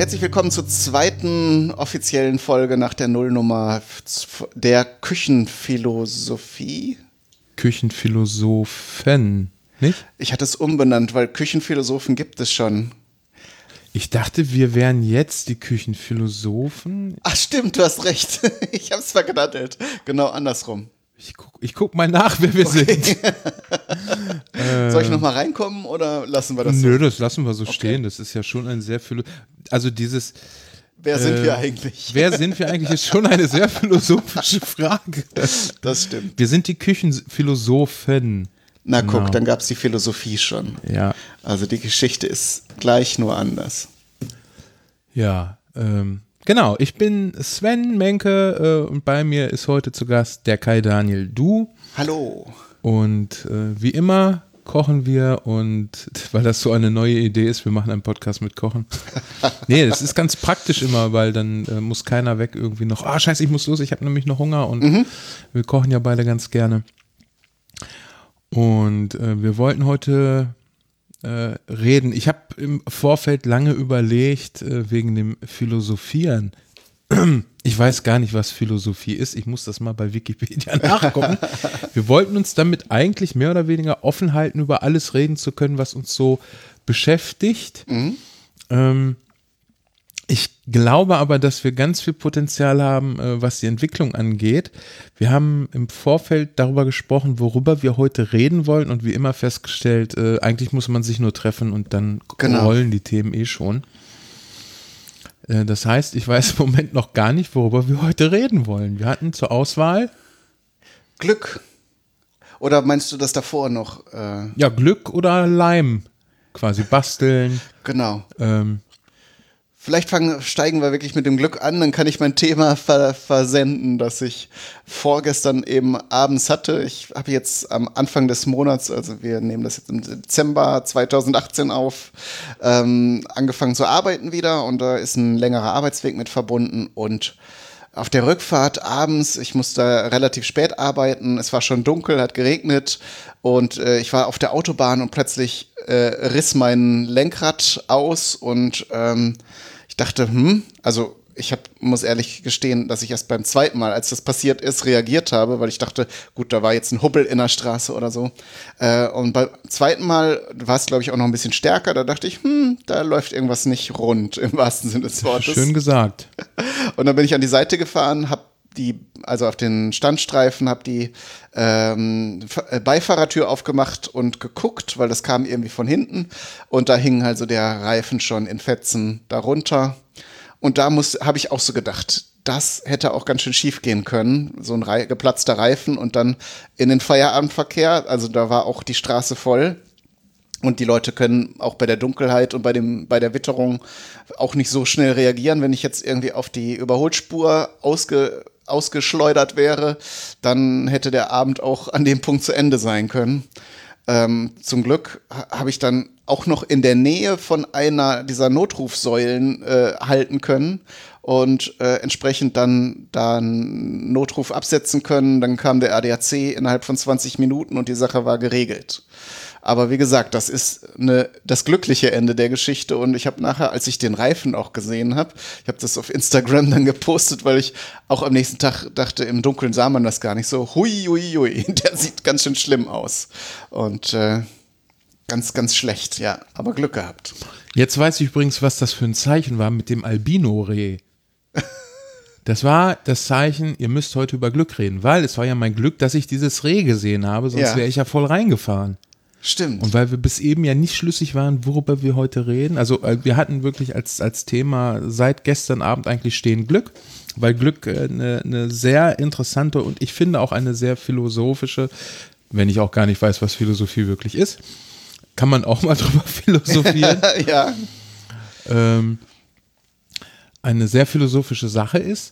Herzlich willkommen zur zweiten offiziellen Folge nach der Nullnummer der Küchenphilosophie. Küchenphilosophen, nicht? Ich hatte es umbenannt, weil Küchenphilosophen gibt es schon. Ich dachte, wir wären jetzt die Küchenphilosophen. Ach stimmt, du hast recht. Ich habe es verknattelt. Genau andersrum. Ich guck mal nach, wer wir sind. Soll ich nochmal reinkommen oder lassen wir das so? Nö, das lassen wir so stehen. Das ist ja schon ein sehr also dieses. Wer sind wir eigentlich? Wer sind wir eigentlich, ist schon eine sehr philosophische Frage. Das stimmt. Wir sind die Küchenphilosophen. Na guck, dann gab es die Philosophie schon. Ja. Also die Geschichte ist gleich, nur anders. Ja, genau. Ich bin Sven Menke und bei mir ist heute zu Gast der Kai Daniel Du. Hallo. Und wie immer kochen wir und weil das so eine neue Idee ist, wir machen einen Podcast mit Kochen. Nee, das ist ganz praktisch immer, weil dann muss keiner weg irgendwie noch, scheiße, ich muss los, ich habe nämlich noch Hunger und wir kochen ja beide ganz gerne. Und wir wollten heute reden. Ich habe im Vorfeld lange überlegt, wegen dem Philosophieren. Ich weiß gar nicht, was Philosophie ist. Ich muss das mal bei Wikipedia nachgucken. Wir wollten uns damit eigentlich mehr oder weniger offen halten, über alles reden zu können, was uns so beschäftigt. Ich glaube aber, dass wir ganz viel Potenzial haben, was die Entwicklung angeht. Wir haben im Vorfeld darüber gesprochen, worüber wir heute reden wollen und wie immer festgestellt, eigentlich muss man sich nur treffen und dann rollen die Themen schon. Das heißt, ich weiß im Moment noch gar nicht, worüber wir heute reden wollen. Wir hatten zur Auswahl Glück. Oder meinst du das davor noch? Ja, Glück oder Leim. Quasi basteln. Genau. Vielleicht steigen wir wirklich mit dem Glück an, dann kann ich mein Thema versenden, das ich vorgestern eben abends hatte. Ich habe jetzt am Anfang des Monats, also wir nehmen das jetzt im Dezember 2018 auf, angefangen zu arbeiten wieder und da ist ein längerer Arbeitsweg mit verbunden und auf der Rückfahrt abends, ich musste relativ spät arbeiten, es war schon dunkel, hat geregnet und ich war auf der Autobahn und plötzlich riss mein Lenkrad aus und ich dachte, also ich muss ehrlich gestehen, dass ich erst beim zweiten Mal, als das passiert ist, reagiert habe, weil ich dachte, gut, da war jetzt ein Hubbel in der Straße oder so. Und beim zweiten Mal war es, glaube ich, auch noch ein bisschen stärker. Da dachte ich, da läuft irgendwas nicht rund, im wahrsten Sinne des Wortes. Schön gesagt. Und dann bin ich an die Seite gefahren, also auf den Standstreifen, habe die Beifahrertür aufgemacht und geguckt, weil das kam irgendwie von hinten und da hing also der Reifen schon in Fetzen darunter und da habe ich auch so gedacht, das hätte auch ganz schön schief gehen können, so ein geplatzter Reifen und dann in den Feierabendverkehr, also da war auch die Straße voll. Und die Leute können auch bei der Dunkelheit und bei der Witterung auch nicht so schnell reagieren. Wenn ich jetzt irgendwie auf die Überholspur ausgeschleudert wäre, dann hätte der Abend auch an dem Punkt zu Ende sein können. Zum Glück habe ich dann auch noch in der Nähe von einer dieser Notrufsäulen halten können und entsprechend dann einen Notruf absetzen können. Dann kam der ADAC innerhalb von 20 Minuten und die Sache war geregelt. Aber wie gesagt, das ist das glückliche Ende der Geschichte und ich habe nachher, als ich den Reifen auch gesehen habe, ich habe das auf Instagram dann gepostet, weil ich auch am nächsten Tag dachte, im Dunkeln sah man das gar nicht so, hui, der sieht ganz schön schlimm aus und ganz, ganz schlecht, ja, aber Glück gehabt. Jetzt weiß ich übrigens, was das für ein Zeichen war mit dem Albino-Reh. Das war das Zeichen, ihr müsst heute über Glück reden, weil es war ja mein Glück, dass ich dieses Reh gesehen habe, sonst wäre ich ja voll reingefahren. Stimmt. Und weil wir bis eben ja nicht schlüssig waren, worüber wir heute reden. Also wir hatten wirklich als Thema seit gestern Abend eigentlich stehen Glück, weil Glück eine sehr interessante und ich finde auch eine sehr philosophische, wenn ich auch gar nicht weiß, was Philosophie wirklich ist, kann man auch mal drüber philosophieren. Ja. Eine sehr philosophische Sache ist.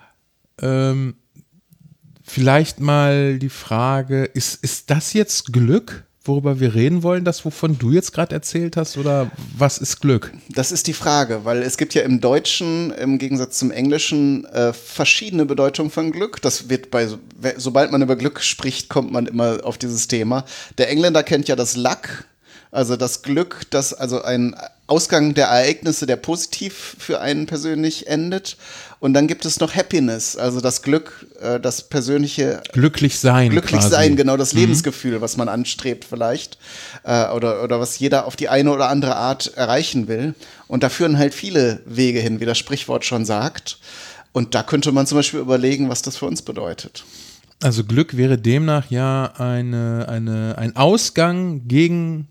Vielleicht mal die Frage, ist das jetzt Glück? Worüber wir reden wollen, das, wovon du jetzt gerade erzählt hast, oder was ist Glück? Das ist die Frage, weil es gibt ja im Deutschen, im Gegensatz zum Englischen, verschiedene Bedeutungen von Glück. Das wird sobald man über Glück spricht, kommt man immer auf dieses Thema. Der Engländer kennt ja das Luck, also das Glück, das also ein Ausgang der Ereignisse, der positiv für einen persönlich endet. Und dann gibt es noch Happiness, also das Glück, das persönliche Glücklich sein, genau, das Lebensgefühl, was man anstrebt vielleicht, oder was jeder auf die eine oder andere Art erreichen will. Und da führen halt viele Wege hin, wie das Sprichwort schon sagt. Und da könnte man zum Beispiel überlegen, was das für uns bedeutet. Also Glück wäre demnach ja ein Ausgang gegen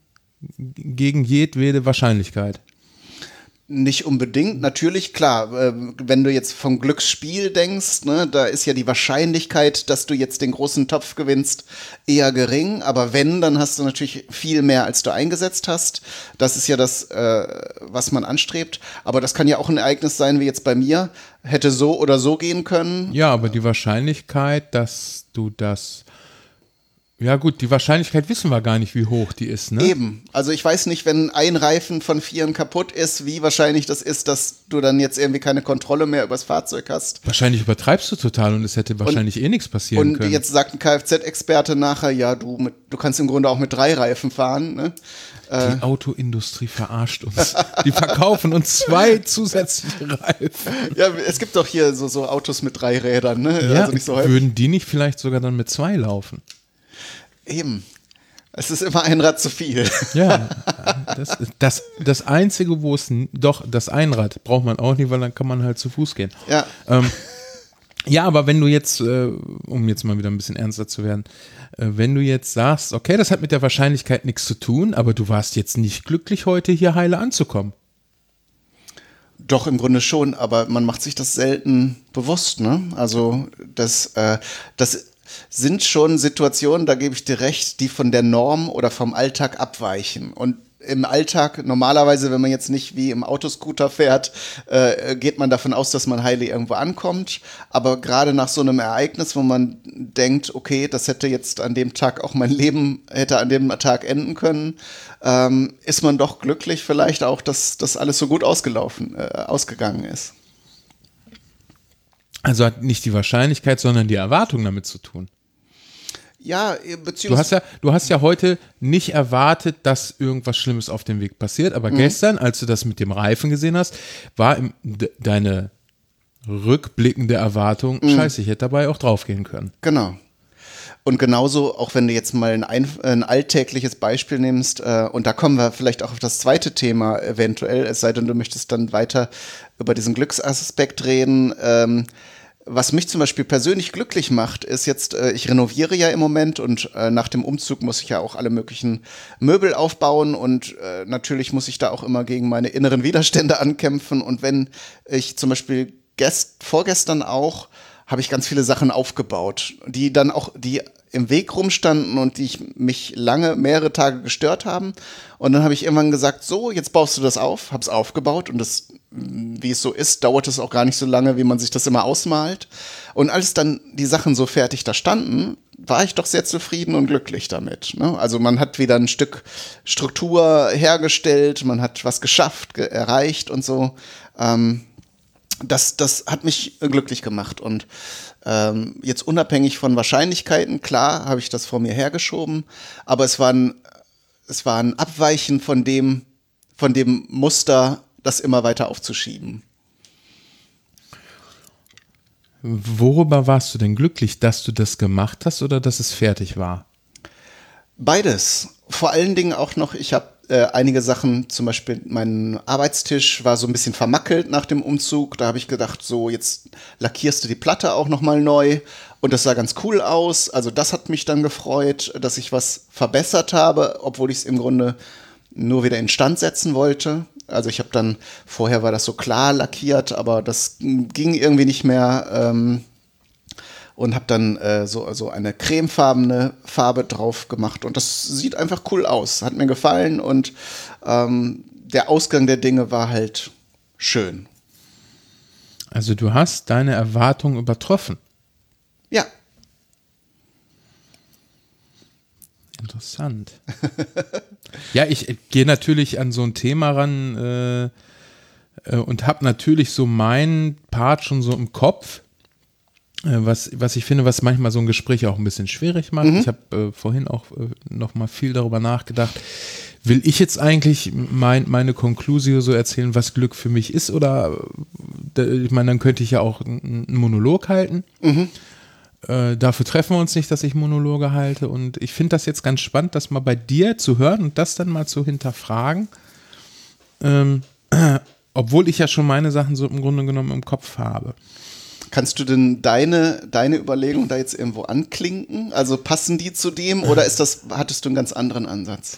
jedwede Wahrscheinlichkeit. Nicht unbedingt, natürlich, klar, wenn du jetzt vom Glücksspiel denkst, ne, da ist ja die Wahrscheinlichkeit, dass du jetzt den großen Topf gewinnst, eher gering, aber wenn, dann hast du natürlich viel mehr, als du eingesetzt hast. Das ist ja das, was man anstrebt, aber das kann ja auch ein Ereignis sein, wie jetzt bei mir, hätte so oder so gehen können. Ja, aber die Wahrscheinlichkeit, dass du das... Ja gut, die Wahrscheinlichkeit wissen wir gar nicht, wie hoch die ist, ne? Eben. Also ich weiß nicht, wenn ein Reifen von 4 kaputt ist, wie wahrscheinlich das ist, dass du dann jetzt irgendwie keine Kontrolle mehr übers Fahrzeug hast. Wahrscheinlich übertreibst du total und es hätte wahrscheinlich nichts passieren können. Und jetzt sagt ein Kfz-Experte nachher, ja, du kannst im Grunde auch mit 3 Reifen fahren, ne? Die Autoindustrie verarscht uns. Die verkaufen uns 2 zusätzliche Reifen. Ja, es gibt doch hier so Autos mit 3 Rädern, ne? Ja, also nicht so häufig. würden die nicht vielleicht sogar dann mit 2 laufen? Eben. Es ist immer ein Rad zu viel. Ja, das Einzige, wo es doch, das Einrad braucht man auch nicht, weil dann kann man halt zu Fuß gehen. Ja. Ja, aber wenn du jetzt, um jetzt mal wieder ein bisschen ernster zu werden, wenn du jetzt sagst, okay, das hat mit der Wahrscheinlichkeit nichts zu tun, aber du warst jetzt nicht glücklich, heute hier heile anzukommen. Doch, im Grunde schon, aber man macht sich das selten bewusst, ne? Also das sind schon Situationen, da gebe ich dir recht, die von der Norm oder vom Alltag abweichen. Und im Alltag, normalerweise, wenn man jetzt nicht wie im Autoscooter fährt, geht man davon aus, dass man heile irgendwo ankommt. Aber gerade nach so einem Ereignis, wo man denkt, okay, das hätte jetzt an dem Tag auch mein Leben, hätte an dem Tag enden können, ist man doch glücklich vielleicht auch, dass das alles so gut ausgegangen ist. Also hat nicht die Wahrscheinlichkeit, sondern die Erwartung damit zu tun. Ja, beziehungsweise. Du hast ja heute nicht erwartet, dass irgendwas Schlimmes auf dem Weg passiert, aber gestern, als du das mit dem Reifen gesehen hast, war deine rückblickende Erwartung, scheiße, ich hätte dabei auch draufgehen können. Genau. Und genauso, auch wenn du jetzt mal ein alltägliches Beispiel nimmst, und da kommen wir vielleicht auch auf das zweite Thema eventuell, es sei denn, du möchtest dann weiter über diesen Glücksaspekt reden. Was mich zum Beispiel persönlich glücklich macht, ist jetzt, ich renoviere ja im Moment und nach dem Umzug muss ich ja auch alle möglichen Möbel aufbauen und natürlich muss ich da auch immer gegen meine inneren Widerstände ankämpfen. Und wenn ich zum Beispiel vorgestern auch, habe ich ganz viele Sachen aufgebaut, die im Weg rumstanden und die mich mehrere Tage gestört haben. Und dann habe ich irgendwann gesagt, so, jetzt baust du das auf, habe es aufgebaut und das, wie es so ist, dauert es auch gar nicht so lange, wie man sich das immer ausmalt. Und als dann die Sachen so fertig da standen, war ich doch sehr zufrieden und glücklich damit. Ne? Also man hat wieder ein Stück Struktur hergestellt, man hat was geschafft, erreicht und so. Das hat mich glücklich gemacht und jetzt unabhängig von Wahrscheinlichkeiten, klar, habe ich das vor mir hergeschoben, aber es war ein Abweichen von dem Muster, das immer weiter aufzuschieben. Worüber warst du denn glücklich, dass du das gemacht hast oder dass es fertig war? Beides. Vor allen Dingen auch noch, ich habe einige Sachen, zum Beispiel mein Arbeitstisch war so ein bisschen vermackelt nach dem Umzug. Da habe ich gedacht, so jetzt lackierst du die Platte auch nochmal neu. Und das sah ganz cool aus. Also das hat mich dann gefreut, dass ich was verbessert habe, obwohl ich es im Grunde nur wieder instand setzen wollte. Also ich habe dann, vorher war das so klar lackiert, aber das ging irgendwie nicht mehr. Und habe dann so eine cremefarbene Farbe drauf gemacht. Und das sieht einfach cool aus. Hat mir gefallen und der Ausgang der Dinge war halt schön. Also du hast deine Erwartung übertroffen. Ja. Interessant. Ja, ich gehe natürlich an so ein Thema ran und habe natürlich so meinen Part schon so im Kopf. Was ich finde, was manchmal so ein Gespräch auch ein bisschen schwierig macht. Ich habe vorhin auch noch mal viel darüber nachgedacht, will ich jetzt eigentlich meine Conclusio so erzählen, was Glück für mich ist? Oder, ich meine, dann könnte ich ja auch einen Monolog halten. Dafür treffen wir uns nicht, dass ich Monologe halte. Und ich finde das jetzt ganz spannend, das mal bei dir zu hören und das dann mal zu hinterfragen. Obwohl ich ja schon meine Sachen so im Grunde genommen im Kopf habe. Kannst du denn deine Überlegung da jetzt irgendwo anklinken? Also passen die zu dem oder hattest du einen ganz anderen Ansatz?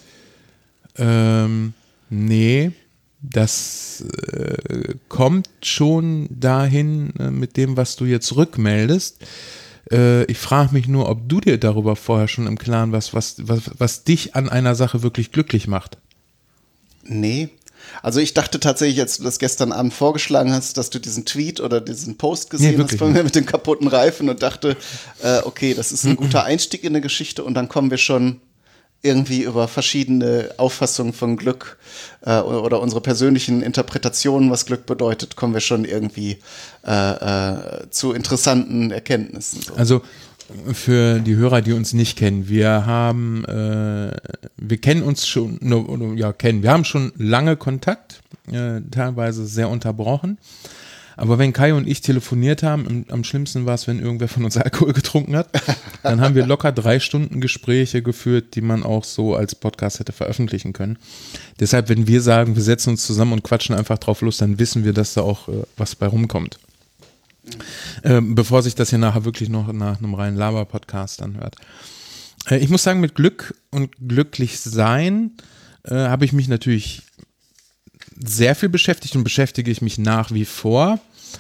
Nee, das kommt schon dahin mit dem, was du jetzt rückmeldest. Ich frage mich nur, ob du dir darüber vorher schon im Klaren warst, was dich an einer Sache wirklich glücklich macht. Nee. Also ich dachte tatsächlich, als du das gestern Abend vorgeschlagen hast, dass du diesen Tweet oder diesen Post gesehen hast von mir mit den kaputten Reifen und dachte, okay, das ist ein guter Einstieg in eine Geschichte und dann kommen wir schon irgendwie über verschiedene Auffassungen von Glück oder unsere persönlichen Interpretationen, was Glück bedeutet, kommen wir schon irgendwie zu interessanten Erkenntnissen. So. Also für die Hörer, die uns nicht kennen, wir kennen uns schon, wir haben schon lange Kontakt, teilweise sehr unterbrochen. Aber wenn Kai und ich telefoniert haben, am schlimmsten war es, wenn irgendwer von uns Alkohol getrunken hat, dann haben wir locker 3 Stunden Gespräche geführt, die man auch so als Podcast hätte veröffentlichen können. Deshalb, wenn wir sagen, wir setzen uns zusammen und quatschen einfach drauf los, dann wissen wir, dass da auch was bei rumkommt. Bevor sich das hier nachher wirklich noch nach einem reinen Laber-Podcast anhört. Ich muss sagen, mit Glück und glücklich sein habe ich mich natürlich sehr viel beschäftigt und beschäftige ich mich nach wie vor,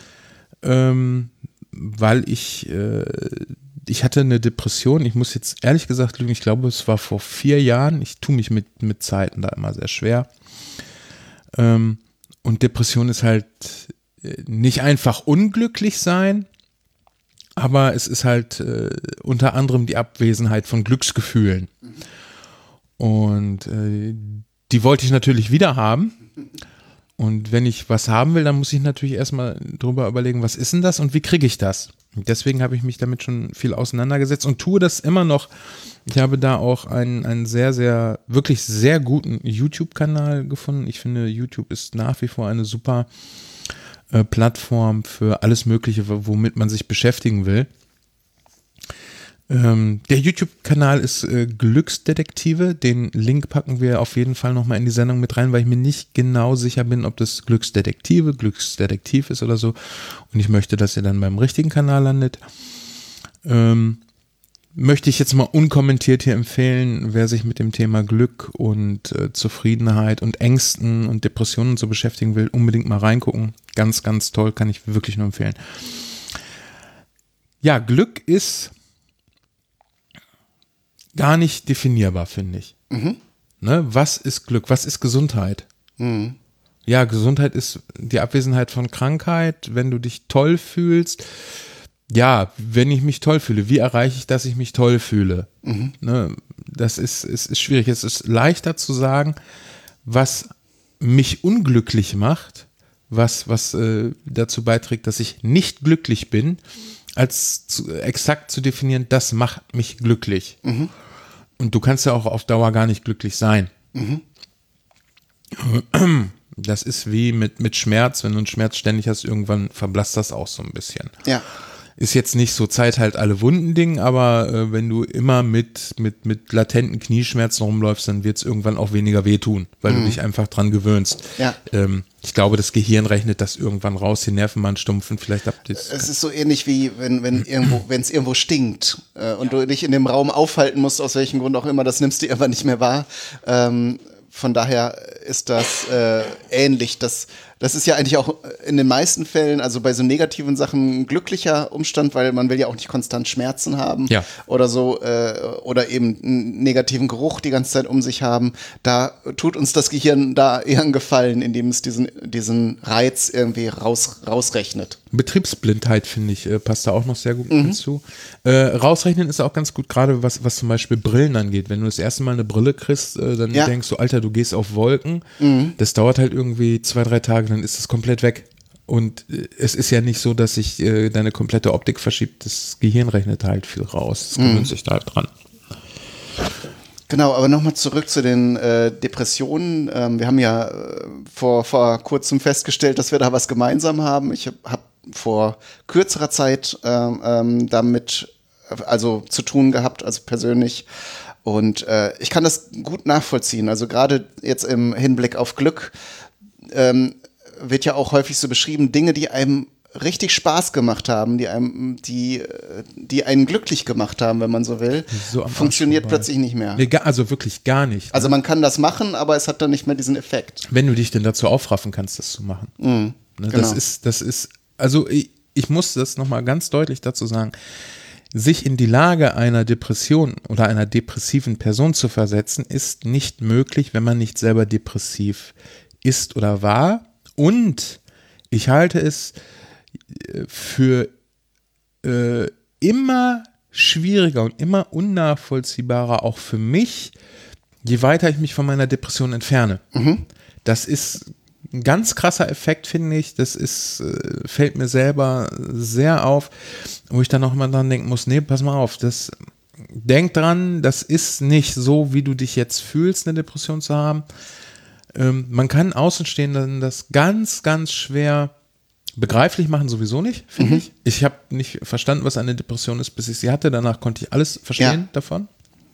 weil ich hatte eine Depression. Ich muss jetzt ehrlich gesagt lügen, ich glaube, es war vor 4 Jahren. Ich tue mich mit Zeiten da immer sehr schwer. Und Depression ist halt nicht einfach unglücklich sein, aber es ist halt unter anderem die Abwesenheit von Glücksgefühlen. Und die wollte ich natürlich wieder haben. Und wenn ich was haben will, dann muss ich natürlich erstmal drüber überlegen, was ist denn das und wie kriege ich das? Und deswegen habe ich mich damit schon viel auseinandergesetzt und tue das immer noch. Ich habe da auch einen sehr, sehr, wirklich sehr guten YouTube-Kanal gefunden. Ich finde, YouTube ist nach wie vor eine super Plattform für alles Mögliche, womit man sich beschäftigen will. Der YouTube-Kanal ist Glücksdetektive. Den Link packen wir auf jeden Fall nochmal in die Sendung mit rein, weil ich mir nicht genau sicher bin, ob das Glücksdetektiv ist oder so. Und ich möchte, dass ihr dann beim richtigen Kanal landet. Möchte ich jetzt mal unkommentiert hier empfehlen, wer sich mit dem Thema Glück und Zufriedenheit und Ängsten und Depressionen und so beschäftigen will, unbedingt mal reingucken. Ganz, ganz toll, kann ich wirklich nur empfehlen. Ja, Glück ist gar nicht definierbar, finde ich. Ne? Was ist Glück? Was ist Gesundheit? Ja, Gesundheit ist die Abwesenheit von Krankheit, wenn du dich toll fühlst. Ja, wenn ich mich toll fühle, wie erreiche ich, dass ich mich toll fühle? Ne? Das ist schwierig. Es ist leichter zu sagen, was mich unglücklich macht, was dazu beiträgt, dass ich nicht glücklich bin, als exakt zu definieren, das macht mich glücklich. Und du kannst ja auch auf Dauer gar nicht glücklich sein. Das ist wie mit Schmerz. Wenn du einen Schmerz ständig hast, irgendwann verblasst das auch so ein bisschen. Ja. Ist jetzt nicht so Zeit halt alle Wunden-Ding, aber wenn du immer mit latenten Knieschmerzen rumläufst, dann wird es irgendwann auch weniger wehtun, weil du dich einfach dran gewöhnst. Ja. Ich glaube, das Gehirn rechnet das irgendwann raus, die Nervenbahn stumpfen, vielleicht habt ihr es. Es ist so ähnlich wie wenn es irgendwo stinkt und du dich in dem Raum aufhalten musst, aus welchem Grund auch immer, das nimmst du irgendwann nicht mehr wahr. Von daher ist das ähnlich. Das ist ja eigentlich auch in den meisten Fällen, also bei so negativen Sachen, ein glücklicher Umstand, weil man will ja auch nicht konstant Schmerzen haben oder so oder eben einen negativen Geruch die ganze Zeit um sich haben. Da tut uns das Gehirn da eher einen Gefallen, indem es diesen Reiz irgendwie rausrechnet. Betriebsblindheit, finde ich, passt da auch noch sehr gut hinzu. Rausrechnen ist auch ganz gut, gerade was zum Beispiel Brillen angeht. Wenn du das erste Mal eine Brille kriegst, dann denkst du, Alter, du gehst auf Wolken. Das dauert halt irgendwie 2-3 Tage, dann ist es komplett weg. Und es ist ja nicht so, dass sich deine komplette Optik verschiebt. Das Gehirn rechnet halt viel raus. Das gewöhnt sich da halt dran. Genau, aber nochmal zurück zu den Depressionen. Wir haben ja vor kurzem festgestellt, dass wir da was gemeinsam haben. Ich habe vor kürzerer Zeit damit zu tun gehabt, also persönlich. Und ich kann das gut nachvollziehen. Also gerade jetzt im Hinblick auf Glück wird ja auch häufig so beschrieben, Dinge, die einem richtig Spaß gemacht haben, die einen glücklich gemacht haben, wenn man so will, So am funktioniert Arsch vorbei. plötzlich nicht mehr. Nee, also wirklich gar nicht. Also man kann das machen, aber es hat dann nicht mehr diesen Effekt. Wenn du dich denn dazu aufraffen kannst, das zu machen. Ne, genau. Das ist, also ich muss das nochmal ganz deutlich dazu sagen, sich in die Lage einer Depression oder einer depressiven Person zu versetzen, ist nicht möglich, wenn man nicht selber depressiv ist oder war. Und ich halte es für immer schwieriger und immer unnachvollziehbarer, auch für mich, je weiter ich mich von meiner Depression entferne. Das ist ein ganz krasser Effekt, finde ich. Das ist, fällt mir selber sehr auf, wo ich dann auch immer dran denken muss, nee, pass mal auf, denk dran, das ist nicht so, wie du dich jetzt fühlst, eine Depression zu haben. Man kann Außenstehenden das ganz, ganz schwer begreiflich machen, sowieso nicht, finde ich. Ich habe nicht verstanden, was eine Depression ist, bis ich sie hatte. Danach konnte ich alles verstehen davon.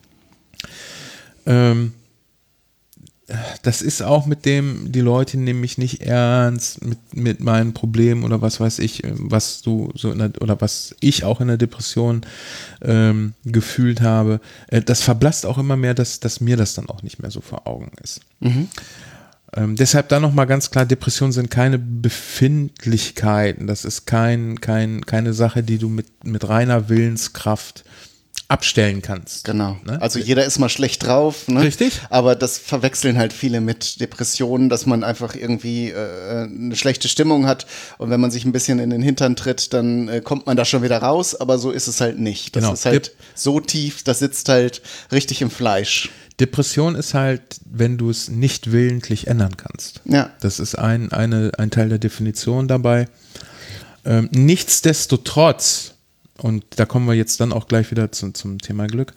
Das ist auch mit dem, die Leute nehmen mich nicht ernst mit meinen Problemen oder was weiß ich, was du so oder was ich auch in der Depression gefühlt habe. Das verblasst auch immer mehr, dass mir das dann auch nicht mehr so vor Augen ist. Deshalb da nochmal ganz klar, Depressionen sind keine Befindlichkeiten, das ist keine Sache, die du mit reiner Willenskraft abstellen kannst. Genau. Ne? Also jeder ist mal schlecht drauf. Ne? Richtig. Aber das verwechseln halt viele mit Depressionen, dass man einfach irgendwie eine schlechte Stimmung hat und wenn man sich ein bisschen in den Hintern tritt, dann kommt man da schon wieder raus, aber so ist es halt nicht. Das ist halt so tief, das sitzt halt richtig im Fleisch. Depression ist halt, wenn du es nicht willentlich ändern kannst. Ja. Das ist ein Teil der Definition dabei. Nichtsdestotrotz, und da kommen wir jetzt dann auch gleich wieder zum Thema Glück,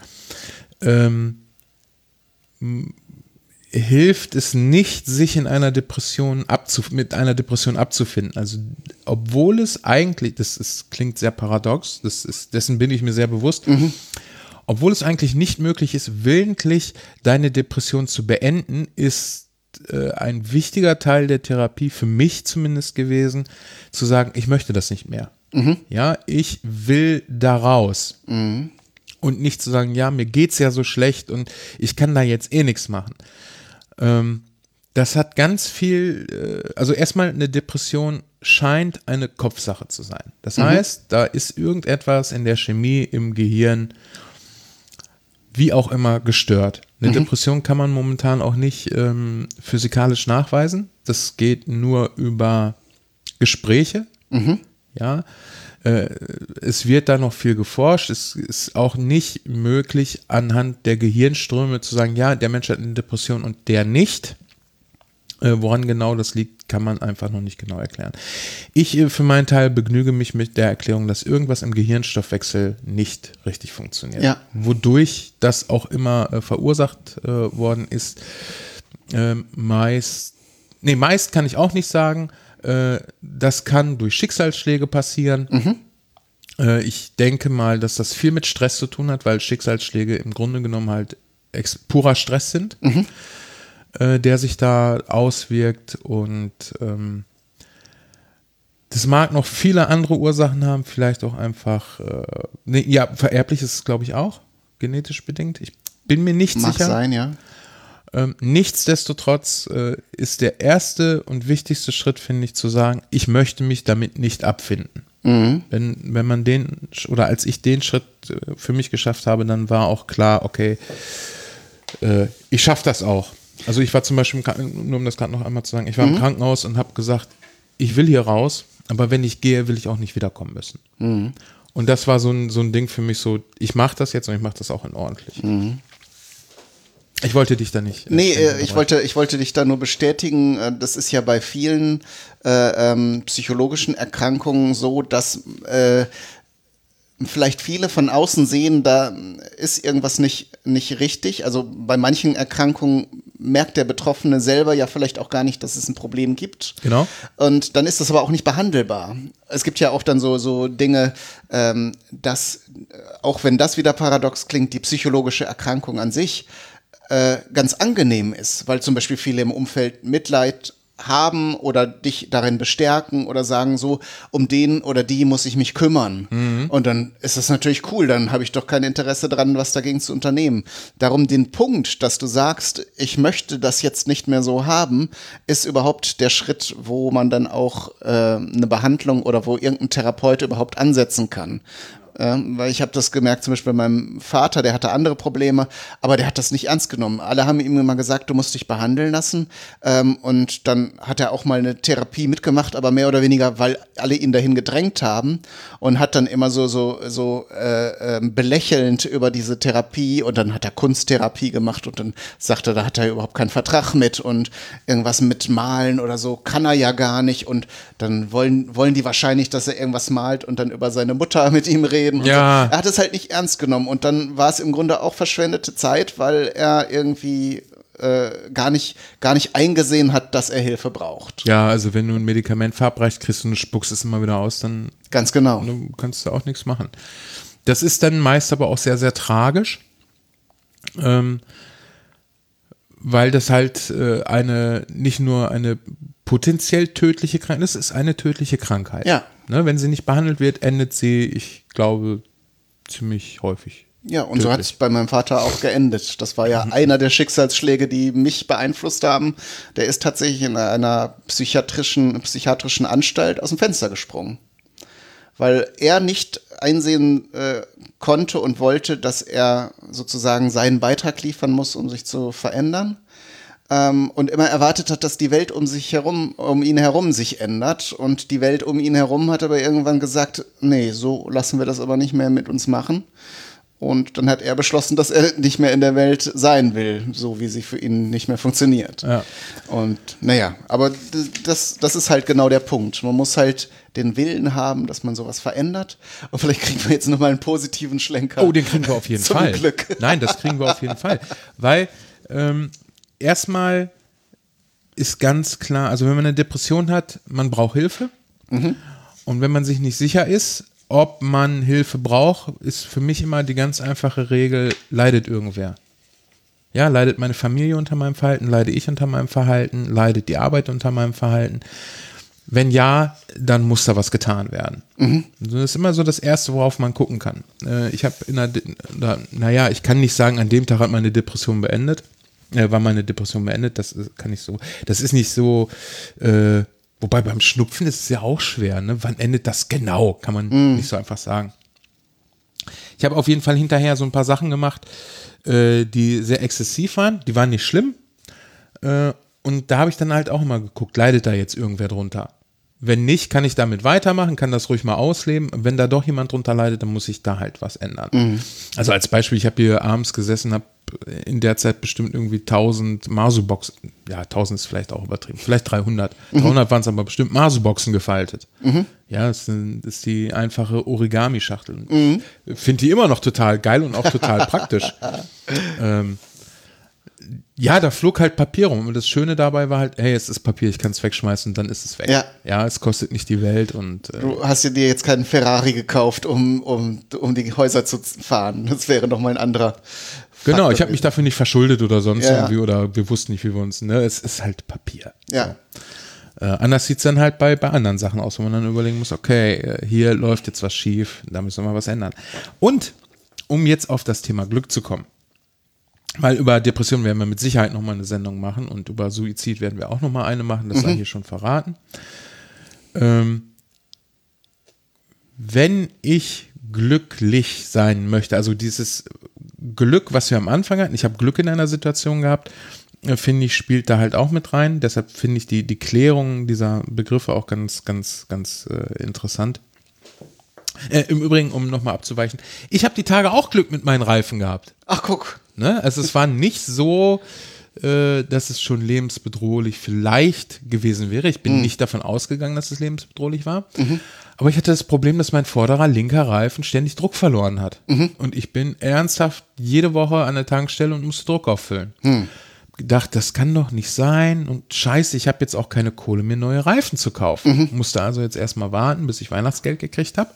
hilft es nicht, sich in einer Depression mit einer Depression abzufinden. Also, obwohl es eigentlich, klingt sehr paradox, dessen bin ich mir sehr bewusst, obwohl es eigentlich nicht möglich ist, willentlich deine Depression zu beenden, ist ein wichtiger Teil der Therapie, für mich zumindest gewesen, zu sagen, ich möchte das nicht mehr. Ja, ich will da raus. Und nicht zu sagen, ja, mir geht's ja so schlecht und ich kann da jetzt eh nichts machen. Das hat ganz viel, also erstmal eine Depression scheint eine Kopfsache zu sein. Das heißt, da ist irgendetwas in der Chemie im Gehirn, wie auch immer, gestört. Eine Depression kann man momentan auch nicht physikalisch nachweisen. Das geht nur über Gespräche. Ja, es wird da noch viel geforscht. Es ist auch nicht möglich, anhand der Gehirnströme zu sagen, ja, der Mensch hat eine Depression und der nicht. Woran genau das liegt, kann man einfach noch nicht genau erklären. Ich für meinen Teil begnüge mich mit der Erklärung, dass irgendwas im Gehirnstoffwechsel nicht richtig funktioniert. Ja. Wodurch das auch immer verursacht worden ist. Meist kann ich auch nicht sagen. Das kann durch Schicksalsschläge passieren. Ich denke mal, dass das viel mit Stress zu tun hat, weil Schicksalsschläge im Grunde genommen halt purer Stress sind. Der sich da auswirkt und das mag noch viele andere Ursachen haben, vielleicht auch einfach, vererblich ist es, glaube ich, auch, genetisch bedingt. Ich bin mir nicht sicher. Mag sein, ja. Nichtsdestotrotz ist der erste und wichtigste Schritt, finde ich, zu sagen, ich möchte mich damit nicht abfinden. Wenn man als ich den Schritt für mich geschafft habe, dann war auch klar, okay, ich schaffe das auch. Also ich war zum Beispiel, nur um das gerade noch einmal zu sagen, ich war im Krankenhaus und habe gesagt, ich will hier raus, aber wenn ich gehe, will ich auch nicht wiederkommen müssen. Und das war so ein Ding für mich so, ich mache das jetzt und ich mache das auch in ordentlich. Ich wollte dich da nicht. Ich wollte dich da nur bestätigen, das ist ja bei vielen psychologischen Erkrankungen so, dass vielleicht viele von außen sehen, da ist irgendwas nicht richtig. Also bei manchen Erkrankungen merkt der Betroffene selber ja vielleicht auch gar nicht, dass es ein Problem gibt. Genau. Und dann ist das aber auch nicht behandelbar. Es gibt ja auch dann so Dinge, dass, auch wenn das wieder paradox klingt, die psychologische Erkrankung an sich ganz angenehm ist, weil zum Beispiel viele im Umfeld Mitleid haben oder dich darin bestärken oder sagen so, um den oder die muss ich mich kümmern. Und dann ist das natürlich cool, dann habe ich doch kein Interesse daran, was dagegen zu unternehmen. Darum den Punkt, dass du sagst, ich möchte das jetzt nicht mehr so haben, ist überhaupt der Schritt, wo man dann auch eine Behandlung oder wo irgendein Therapeut überhaupt ansetzen kann. Weil ich habe das gemerkt, zum Beispiel bei meinem Vater, der hatte andere Probleme, aber der hat das nicht ernst genommen. Alle haben ihm immer gesagt, du musst dich behandeln lassen. Und dann hat er auch mal eine Therapie mitgemacht, aber mehr oder weniger, weil alle ihn dahin gedrängt haben und hat dann immer so belächelnd über diese Therapie und dann hat er Kunsttherapie gemacht und dann sagte er, da hat er überhaupt keinen Vertrag mit und irgendwas mit Malen oder so kann er ja gar nicht und dann wollen die wahrscheinlich, dass er irgendwas malt und dann über seine Mutter mit ihm reden. Ja. So. Er hat es halt nicht ernst genommen und dann war es im Grunde auch verschwendete Zeit, weil er irgendwie gar nicht eingesehen hat, dass er Hilfe braucht. Ja, also wenn du ein Medikament verabreicht kriegst und du spuckst es immer wieder aus, dann ganz genau. Du kannst da auch nichts machen. Das ist dann meist aber auch sehr, sehr tragisch, weil das halt nicht nur eine potenziell tödliche Krankheit ist, es ist eine tödliche Krankheit. Ja. Ne, wenn sie nicht behandelt wird, endet sie, ich glaube, ziemlich häufig. Ja, und so hat es bei meinem Vater auch geendet. Das war ja einer der Schicksalsschläge, die mich beeinflusst haben. Der ist tatsächlich in einer psychiatrischen Anstalt aus dem Fenster gesprungen. Weil er nicht einsehen konnte und wollte, dass er sozusagen seinen Beitrag liefern muss, um sich zu verändern. Und immer erwartet hat, dass die Welt um ihn herum sich ändert. Und die Welt um ihn herum hat aber irgendwann gesagt, nee, so lassen wir das aber nicht mehr mit uns machen. Und dann hat er beschlossen, dass er nicht mehr in der Welt sein will, so wie sie für ihn nicht mehr funktioniert. Ja. Und naja, aber das ist halt genau der Punkt. Man muss halt den Willen haben, dass man sowas verändert. Und vielleicht kriegen wir jetzt nochmal einen positiven Schlenker. Oh, den kriegen wir auf jeden Fall. Zum Glück. Nein, das kriegen wir auf jeden Fall. Weil erstmal ist ganz klar, also wenn man eine Depression hat, man braucht Hilfe. Und wenn man sich nicht sicher ist, ob man Hilfe braucht, ist für mich immer die ganz einfache Regel, leidet irgendwer. Ja, leidet meine Familie unter meinem Verhalten, leide ich unter meinem Verhalten, leidet die Arbeit unter meinem Verhalten. Wenn ja, dann muss da was getan werden. Das ist immer so das Erste, worauf man gucken kann. Ich habe ich kann nicht sagen, an dem Tag hat meine Depression beendet. War meine Depression beendet, das ist nicht so, wobei beim Schnupfen ist es ja auch schwer, ne? Wann endet das genau? Kann man nicht so einfach sagen. Ich habe auf jeden Fall hinterher so ein paar Sachen gemacht, die sehr exzessiv waren, die waren nicht schlimm. Und da habe ich dann halt auch immer geguckt, leidet da jetzt irgendwer drunter? Wenn nicht, kann ich damit weitermachen, kann das ruhig mal ausleben. Wenn da doch jemand drunter leidet, dann muss ich da halt was ändern. Also als Beispiel, ich habe hier abends gesessen, habe in der Zeit bestimmt irgendwie 1000 Masu-Boxen, ja 1000 ist vielleicht auch übertrieben, vielleicht 300. 300 waren es aber bestimmt Masu-Boxen gefaltet. Ja, das ist die einfache Origami-Schachtel. Finde die immer noch total geil und auch total praktisch. Ja, da flog halt Papier rum und das Schöne dabei war halt, hey, es ist Papier, ich kann es wegschmeißen und dann ist es weg. Ja, es kostet nicht die Welt und du hast dir jetzt keinen Ferrari gekauft, um die Häuser zu fahren. Das wäre noch mal ein anderer Genau, ich habe mich dafür nicht verschuldet oder sonst irgendwie oder wir wussten nicht, wie wir uns, ne, es ist halt Papier. Ja. So. Anders sieht es dann halt bei anderen Sachen aus, wo man dann überlegen muss, okay, hier läuft jetzt was schief, da müssen wir was ändern. Und um jetzt auf das Thema Glück zu kommen, weil über Depressionen werden wir mit Sicherheit nochmal eine Sendung machen und über Suizid werden wir auch nochmal eine machen, das sei hier schon verraten. Wenn ich glücklich sein möchte, also dieses Glück, was wir am Anfang hatten, ich habe Glück in einer Situation gehabt, finde ich, spielt da halt auch mit rein, deshalb finde ich die Klärung dieser Begriffe auch ganz, ganz, ganz interessant. Im Übrigen, um nochmal abzuweichen, ich habe die Tage auch Glück mit meinen Reifen gehabt. Ach, guck. Ne? Also es war nicht so, dass es schon lebensbedrohlich vielleicht gewesen wäre. Ich bin nicht davon ausgegangen, dass es lebensbedrohlich war. Aber ich hatte das Problem, dass mein vorderer linker Reifen ständig Druck verloren hat. Und ich bin ernsthaft jede Woche an der Tankstelle und musste Druck auffüllen. Gedacht, das kann doch nicht sein. Und scheiße, ich habe jetzt auch keine Kohle, mir neue Reifen zu kaufen. Musste also jetzt erstmal warten, bis ich Weihnachtsgeld gekriegt habe.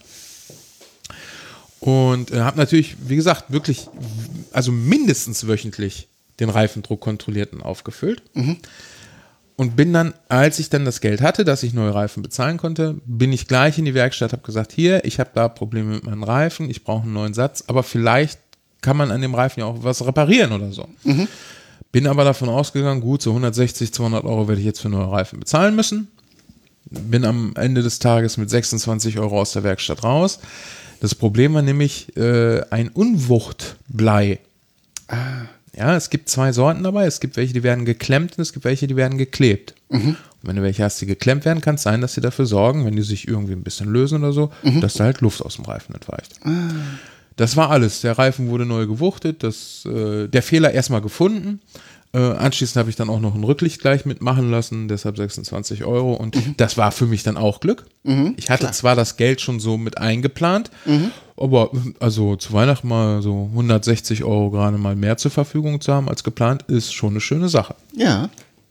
Und habe natürlich, wie gesagt, wirklich, also mindestens wöchentlich den Reifendruck kontrolliert und aufgefüllt. Und bin dann, als ich dann das Geld hatte, dass ich neue Reifen bezahlen konnte, bin ich gleich in die Werkstatt, habe gesagt, hier, ich habe da Probleme mit meinen Reifen, ich brauche einen neuen Satz, aber vielleicht kann man an dem Reifen ja auch was reparieren oder so. Bin aber davon ausgegangen, gut, so 160, 200 Euro werde ich jetzt für neue Reifen bezahlen müssen. Bin am Ende des Tages mit 26 Euro aus der Werkstatt raus. Das Problem war nämlich ein Unwuchtblei. Ja, es gibt 2 Sorten dabei. Es gibt welche, die werden geklemmt und es gibt welche, die werden geklebt. Und wenn du welche hast, die geklemmt werden, kann es sein, dass sie dafür sorgen, wenn die sich irgendwie ein bisschen lösen oder so, dass da halt Luft aus dem Reifen entweicht. Das war alles. Der Reifen wurde neu gewuchtet, der Fehler erstmal gefunden. Anschließend habe ich dann auch noch ein Rücklicht gleich mitmachen lassen, deshalb 26 Euro. Und das war für mich dann auch Glück. Ich hatte zwar das Geld schon so mit eingeplant, aber also zu Weihnachten mal so 160 Euro gerade mal mehr zur Verfügung zu haben als geplant, ist schon eine schöne Sache. Ja.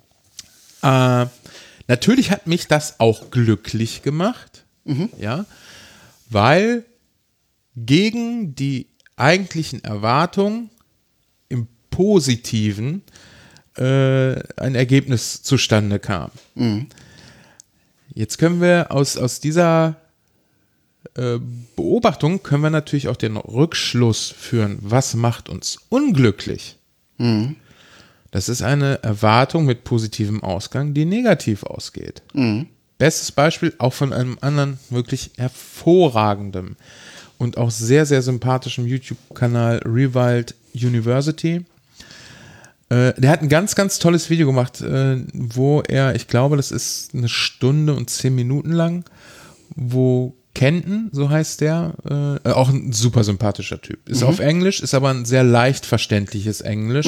Natürlich hat mich das auch glücklich gemacht, ja, weil gegen die eigentlichen Erwartungen im Positiven ein Ergebnis zustande kam. Jetzt können wir aus dieser Beobachtung können wir natürlich auch den Rückschluss führen, was macht uns unglücklich? Das ist eine Erwartung mit positivem Ausgang, die negativ ausgeht. Bestes Beispiel auch von einem anderen wirklich hervorragenden und auch sehr, sehr sympathischen YouTube-Kanal Rewild University. Der hat ein ganz, ganz tolles Video gemacht, wo er, ich glaube, das ist 1 Stunde und 10 Minuten lang, wo Kenton, so heißt der, auch ein super sympathischer Typ. Ist auf Englisch, ist aber ein sehr leicht verständliches Englisch.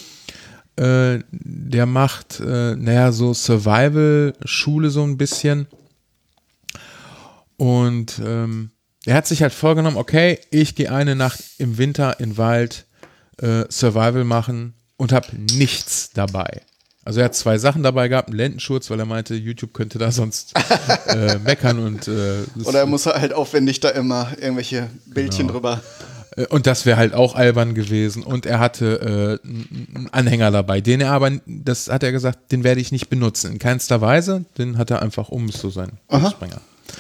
Der macht, so Survival-Schule so ein bisschen. Und er hat sich halt vorgenommen, okay, ich gehe eine Nacht im Winter in den Wald Survival machen und habe nichts dabei. Also er hat 2 Sachen dabei gehabt, einen Lendenschurz, weil er meinte, YouTube könnte da sonst meckern und oder er muss halt aufwendig da immer irgendwelche Bildchen drüber. Und das wäre halt auch albern gewesen. Und er hatte einen Anhänger dabei, den er aber, das hat er gesagt, den werde ich nicht benutzen. In keinster Weise, den hat er einfach so sein Springer.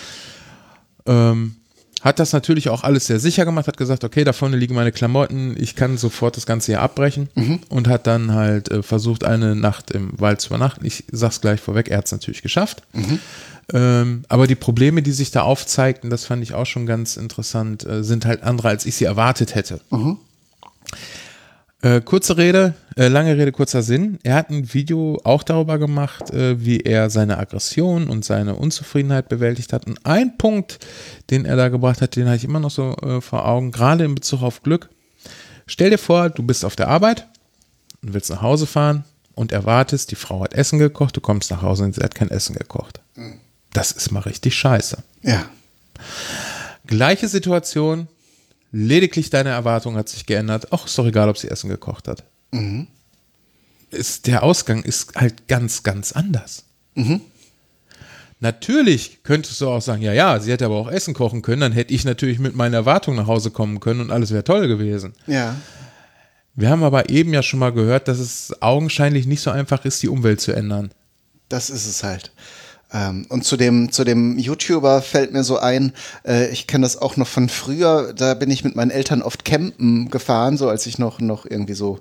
Hat das natürlich auch alles sehr sicher gemacht, hat gesagt, okay, da vorne liegen meine Klamotten, ich kann sofort das Ganze hier abbrechen und hat dann halt versucht, eine Nacht im Wald zu übernachten. Ich sag's gleich vorweg, er hat es natürlich geschafft. Aber die Probleme, die sich da aufzeigten, das fand ich auch schon ganz interessant, sind halt andere, als ich sie erwartet hätte. Lange Rede, kurzer Sinn. Er hat ein Video auch darüber gemacht, wie er seine Aggression und seine Unzufriedenheit bewältigt hat. Und ein Punkt, den er da gebracht hat, den habe ich immer noch so vor Augen, gerade in Bezug auf Glück. Stell dir vor, du bist auf der Arbeit und willst nach Hause fahren und erwartest, die Frau hat Essen gekocht, du kommst nach Hause und sie hat kein Essen gekocht. Das ist mal richtig scheiße. Ja. Gleiche Situation. Lediglich deine Erwartung hat sich geändert. Ach, ist doch egal, ob sie Essen gekocht hat. Der Ausgang ist halt ganz, ganz anders. Natürlich könntest du auch sagen, ja, sie hätte aber auch Essen kochen können, dann hätte ich natürlich mit meiner Erwartung nach Hause kommen können und alles wäre toll gewesen. Ja. Wir haben aber eben ja schon mal gehört, dass es augenscheinlich nicht so einfach ist, die Umwelt zu ändern. Das ist es halt. Und zu dem YouTuber fällt mir so ein, ich kenne das auch noch von früher, da bin ich mit meinen Eltern oft campen gefahren, so als ich noch irgendwie so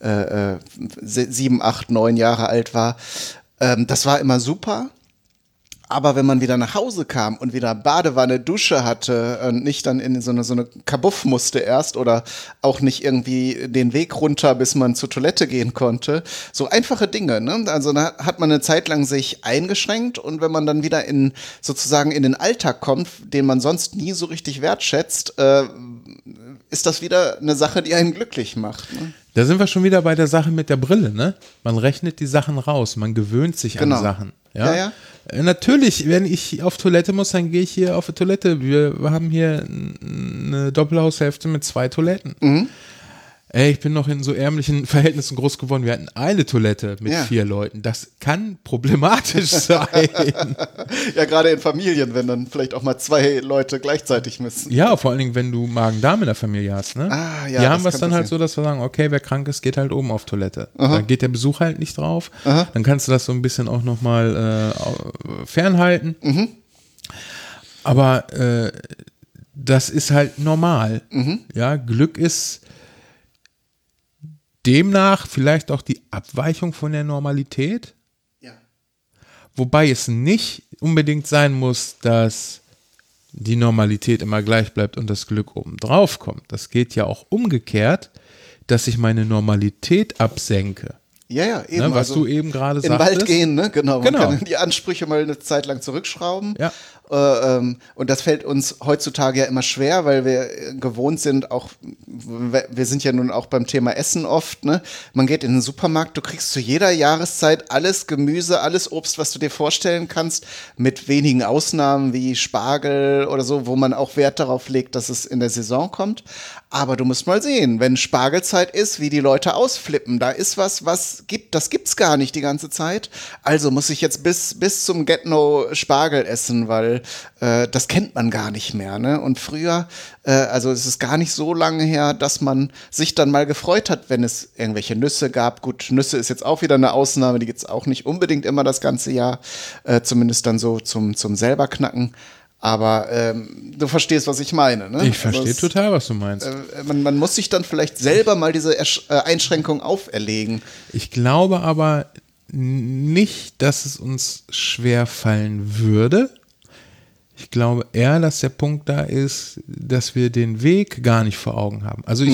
7, 8, 9 Jahre alt war. Das war immer super. Aber wenn man wieder nach Hause kam und wieder Badewanne, Dusche hatte und nicht dann in so eine Kabuff musste erst oder auch nicht irgendwie den Weg runter, bis man zur Toilette gehen konnte. So einfache Dinge, ne? Also da hat man eine Zeit lang sich eingeschränkt und wenn man dann wieder sozusagen in den Alltag kommt, den man sonst nie so richtig wertschätzt, ist das wieder eine Sache, die einen glücklich macht. Ne? Da sind wir schon wieder bei der Sache mit der Brille, ne? Man rechnet die Sachen raus, man gewöhnt sich an Sachen. Ja? Natürlich, wenn ich auf Toilette muss, dann gehe ich hier auf die Toilette. Wir haben hier eine Doppelhaushälfte mit 2 Toiletten. Mhm. Ich bin noch in so ärmlichen Verhältnissen groß geworden. Wir hatten eine Toilette mit 4 Leuten. Das kann problematisch sein. Ja, gerade in Familien, wenn dann vielleicht auch mal 2 Leute gleichzeitig müssen. Ja, vor allen Dingen, wenn du Magen-Darm in der Familie hast. Ne? Hier haben wir es dann halt so, dass wir sagen, okay, wer krank ist, geht halt oben auf Toilette. Aha. Dann geht der Besuch halt nicht drauf. Aha. Dann kannst du das so ein bisschen auch nochmal fernhalten. Mhm. Aber das ist halt normal. Mhm. Ja, Glück ist demnach vielleicht auch die Abweichung von der Normalität. Ja. Wobei es nicht unbedingt sein muss, dass die Normalität immer gleich bleibt und das Glück obendrauf kommt. Das geht ja auch umgekehrt, dass ich meine Normalität absenke. Ja, eben. Ne, was du eben gerade sagtest. In den Wald gehen, ne? Genau. Man Genau. kann die Ansprüche mal eine Zeit lang zurückschrauben. Ja. Und das fällt uns heutzutage ja immer schwer, weil wir gewohnt sind, auch, wir sind ja nun auch beim Thema Essen oft, ne? Man geht in den Supermarkt, du kriegst zu jeder Jahreszeit alles Gemüse, alles Obst, was du dir vorstellen kannst, mit wenigen Ausnahmen wie Spargel oder so, wo man auch Wert darauf legt, dass es in der Saison kommt. Aber du musst mal sehen, wenn Spargelzeit ist, wie die Leute ausflippen. Da ist das gibt's gar nicht die ganze Zeit. Also muss ich jetzt bis zum Get-No Spargel essen, weil das kennt man gar nicht mehr. Ne? Und früher, also es ist gar nicht so lange her, dass man sich dann mal gefreut hat, wenn es irgendwelche Nüsse gab. Gut, Nüsse ist jetzt auch wieder eine Ausnahme, die gibt's auch nicht unbedingt immer das ganze Jahr, zumindest dann so zum selber knacken. Aber du verstehst, was ich meine. Ne? Ich verstehe total, was du meinst. Man muss sich dann vielleicht selber mal diese Einschränkung auferlegen. Ich glaube aber nicht, dass es uns schwer fallen würde. Ich glaube eher, dass der Punkt da ist, dass wir den Weg gar nicht vor Augen haben. Also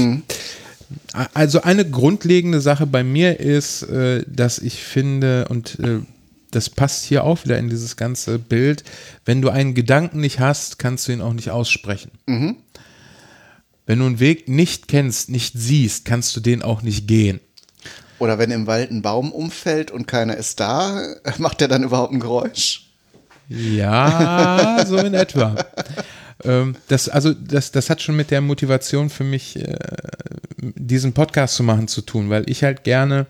eine grundlegende Sache bei mir ist, dass ich finde, und das passt hier auch wieder in dieses ganze Bild, wenn du einen Gedanken nicht hast, kannst du ihn auch nicht aussprechen. Mhm. Wenn du einen Weg nicht kennst, nicht siehst, kannst du den auch nicht gehen. Oder wenn im Wald ein Baum umfällt und keiner ist da, macht der dann überhaupt ein Geräusch? Ja, so in etwa. Das hat schon mit der Motivation für mich, diesen Podcast zu machen, zu tun, weil ich halt gerne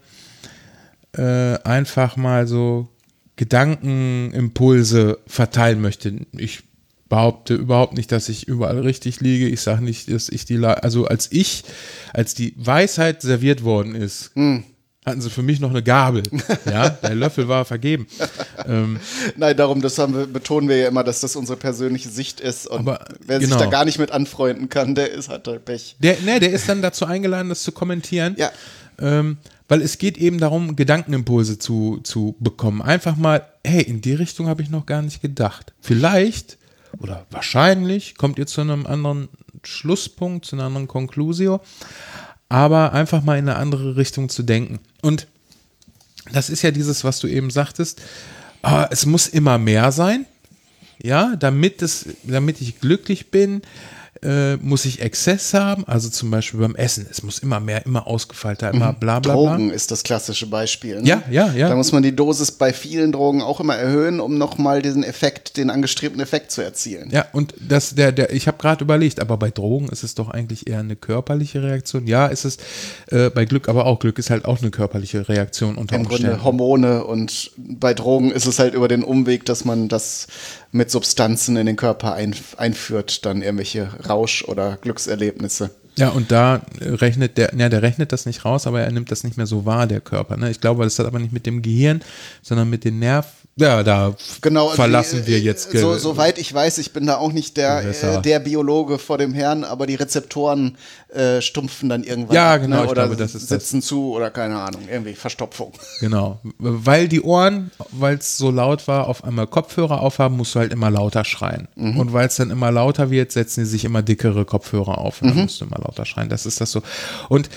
einfach mal so Gedankenimpulse verteilen möchte. Ich behaupte überhaupt nicht, dass ich überall richtig liege. Ich sage nicht, dass ich als die Weisheit serviert worden ist, hatten sie für mich noch eine Gabel. Ja, der Löffel war vergeben. Nein, betonen wir ja immer, dass das unsere persönliche Sicht ist. Und wer sich da gar nicht mit anfreunden kann, hat halt Pech. Der ist dann dazu eingeladen, das zu kommentieren. Ja. Weil es geht eben darum, Gedankenimpulse zu bekommen. Einfach mal, hey, in die Richtung habe ich noch gar nicht gedacht. Vielleicht oder wahrscheinlich kommt ihr zu einem anderen Schlusspunkt, zu einer anderen Conclusio, aber einfach mal in eine andere Richtung zu denken. Und das ist ja dieses, was du eben sagtest, es muss immer mehr sein, ja, damit ich glücklich bin, muss ich Exzess haben, also zum Beispiel beim Essen, es muss immer mehr, immer ausgefeilter, immer bla bla bla. Drogen ist das klassische Beispiel. Ne? Ja. Da muss man die Dosis bei vielen Drogen auch immer erhöhen, um nochmal den angestrebten Effekt zu erzielen. Ja, und ich habe gerade überlegt, aber bei Drogen ist es doch eigentlich eher eine körperliche Reaktion. Ja, ist es bei Glück, aber auch Glück ist halt auch eine körperliche Reaktion unter Umständen. Im Grunde Hormone, und bei Drogen ist es halt über den Umweg, dass man das mit Substanzen in den Körper einführt, dann irgendwelche Rausch- oder Glückserlebnisse. Ja, und da rechnet der rechnet das nicht raus, aber er nimmt das nicht mehr so wahr, der Körper. Ne? Ich glaube, das hat aber nicht mit dem Gehirn, sondern mit den Nerven. Ja, da verlassen wir jetzt. Soweit ich weiß, ich bin da auch nicht der Biologe vor dem Herrn, aber die Rezeptoren stumpfen dann irgendwann ab, genau, ne? ich Oder glaube, das ist sitzen zu oder keine Ahnung, irgendwie Verstopfung. Genau, weil die Ohren, weil es so laut war, auf einmal Kopfhörer aufhaben, musst du halt immer lauter schreien. Und weil es dann immer lauter wird, setzen die sich immer dickere Kopfhörer auf und dann musst du immer lauter schreien. Das ist das so. Und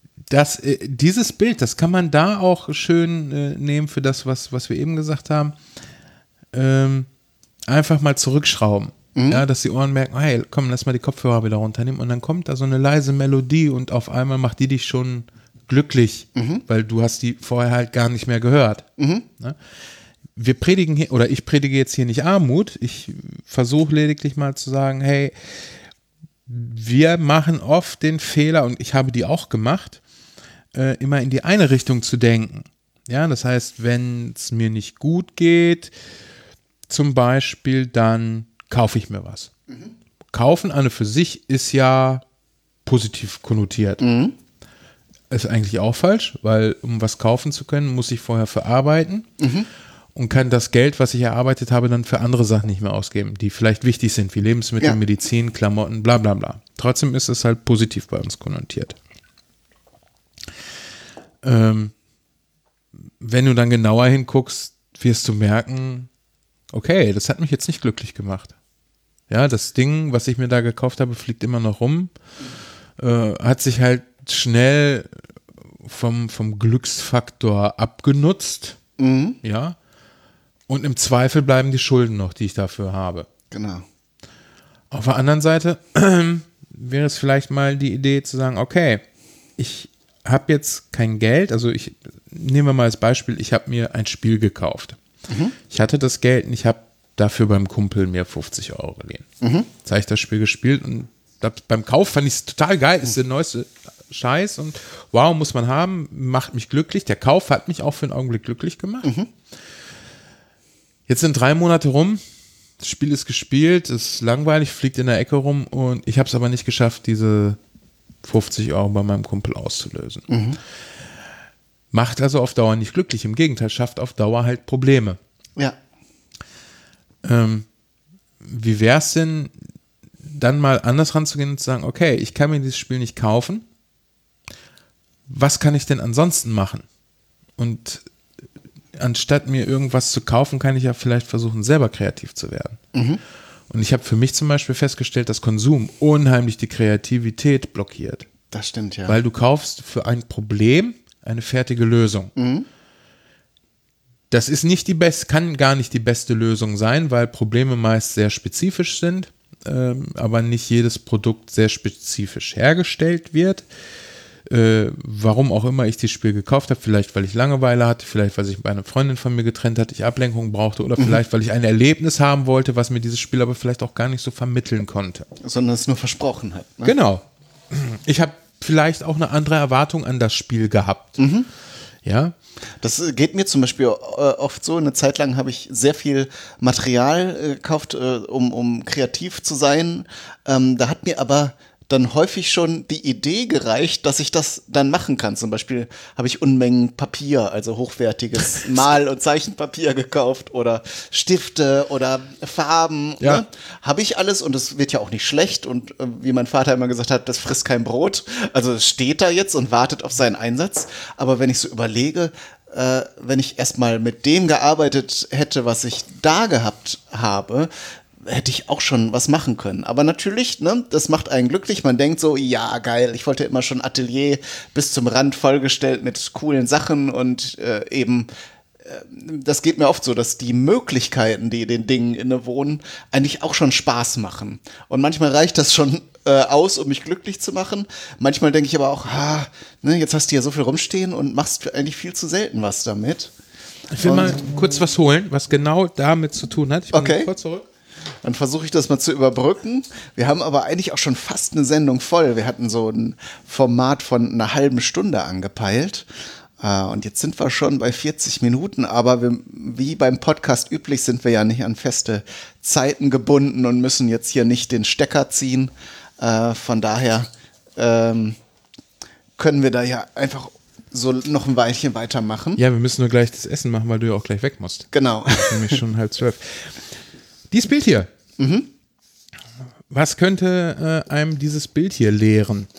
dieses Bild, das kann man da auch schön nehmen für das, was wir eben gesagt haben. Einfach mal zurückschrauben. Ja, dass die Ohren merken, hey, komm, lass mal die Kopfhörer wieder runternehmen. Und dann kommt da so eine leise Melodie und auf einmal macht die dich schon glücklich, weil du hast die vorher halt gar nicht mehr gehört. Ne? Wir predigen hier, oder ich predige jetzt hier nicht Armut. Ich versuche lediglich mal zu sagen, hey, wir machen oft den Fehler, und ich habe die auch gemacht, immer in die eine Richtung zu denken. Ja, das heißt, wenn es mir nicht gut geht, zum Beispiel, dann kaufe ich mir was. Kaufen an und für sich ist ja positiv konnotiert. Ist eigentlich auch falsch, weil um was kaufen zu können, muss ich vorher verarbeiten und kann das Geld, was ich erarbeitet habe, dann für andere Sachen nicht mehr ausgeben, die vielleicht wichtig sind, wie Lebensmittel, Medizin, Klamotten, bla bla bla. Trotzdem ist es halt positiv bei uns konnotiert. Wenn du dann genauer hinguckst, wirst du merken, okay, das hat mich jetzt nicht glücklich gemacht. Ja, das Ding, was ich mir da gekauft habe, fliegt immer noch rum, hat sich halt schnell vom Glücksfaktor abgenutzt, ja, und im Zweifel bleiben die Schulden noch, die ich dafür habe. Genau. Auf der anderen Seite wäre es vielleicht mal die Idee zu sagen, okay, ich habe jetzt kein Geld, also nehmen wir mal als Beispiel, ich habe mir ein Spiel gekauft. Ich hatte das Geld und ich habe dafür beim Kumpel mir 50 Euro geliehen. Jetzt habe ich das Spiel gespielt und beim Kauf fand ich es total geil, ist der neueste Scheiß und wow, muss man haben, macht mich glücklich. Der Kauf hat mich auch für einen Augenblick glücklich gemacht. Jetzt sind 3 Monate rum, das Spiel ist gespielt, ist langweilig, fliegt in der Ecke rum und ich habe es aber nicht geschafft, diese 50 Euro bei meinem Kumpel auszulösen. Macht also auf Dauer nicht glücklich, im Gegenteil, schafft auf Dauer halt Probleme. Ja. Wie wäre es denn, dann mal anders ranzugehen und zu sagen, okay, ich kann mir dieses Spiel nicht kaufen, was kann ich denn ansonsten machen? Und anstatt mir irgendwas zu kaufen, kann ich ja vielleicht versuchen, selber kreativ zu werden. Und ich habe für mich zum Beispiel festgestellt, dass Konsum unheimlich die Kreativität blockiert. Das stimmt, ja. Weil du kaufst für ein Problem eine fertige Lösung. Das ist nicht kann gar nicht die beste Lösung sein, weil Probleme meist sehr spezifisch sind, aber nicht jedes Produkt sehr spezifisch hergestellt wird. Warum auch immer ich das Spiel gekauft habe, vielleicht weil ich Langeweile hatte, vielleicht weil sich eine Freundin von mir getrennt hat, ich Ablenkung brauchte oder vielleicht weil ich ein Erlebnis haben wollte, was mir dieses Spiel aber vielleicht auch gar nicht so vermitteln konnte. Sondern es nur versprochen hat. Ne? Genau. Ich habe vielleicht auch eine andere Erwartung an das Spiel gehabt. Ja. Das geht mir zum Beispiel oft so. Eine Zeit lang habe ich sehr viel Material gekauft, um kreativ zu sein. Da hat mir aber dann häufig schon die Idee gereicht, dass ich das dann machen kann. Zum Beispiel habe ich Unmengen Papier, also hochwertiges Mal- und Zeichenpapier gekauft oder Stifte oder Farben. Ja. Ne? Habe ich alles und es wird ja auch nicht schlecht und wie mein Vater immer gesagt hat, das frisst kein Brot. Also es steht da jetzt und wartet auf seinen Einsatz. Aber wenn ich so überlege, wenn ich erstmal mit dem gearbeitet hätte, was ich da gehabt habe, hätte ich auch schon was machen können. Aber natürlich, ne, das macht einen glücklich. Man denkt so, ja, geil, ich wollte immer schon Atelier bis zum Rand vollgestellt mit coolen Sachen und das geht mir oft so, dass die Möglichkeiten, die den Dingen innewohnen, eigentlich auch schon Spaß machen. Und manchmal reicht das schon aus, um mich glücklich zu machen. Manchmal denke ich aber auch, jetzt hast du ja so viel rumstehen und machst eigentlich viel zu selten was damit. Ich will mal kurz was holen, was genau damit zu tun hat. Ich bin kurz zurück. Dann versuche ich das mal zu überbrücken. Wir haben aber eigentlich auch schon fast eine Sendung voll. Wir hatten so ein Format von einer halben Stunde angepeilt. Und jetzt sind wir schon bei 40 Minuten. Aber wie beim Podcast üblich sind wir ja nicht an feste Zeiten gebunden und müssen jetzt hier nicht den Stecker ziehen. Von daher können wir da ja einfach so noch ein Weilchen weitermachen. Ja, wir müssen nur gleich das Essen machen, weil du ja auch gleich weg musst. Genau. Das ist nämlich schon 11:30. Dieses Bild hier. Was könnte einem dieses Bild hier lehren?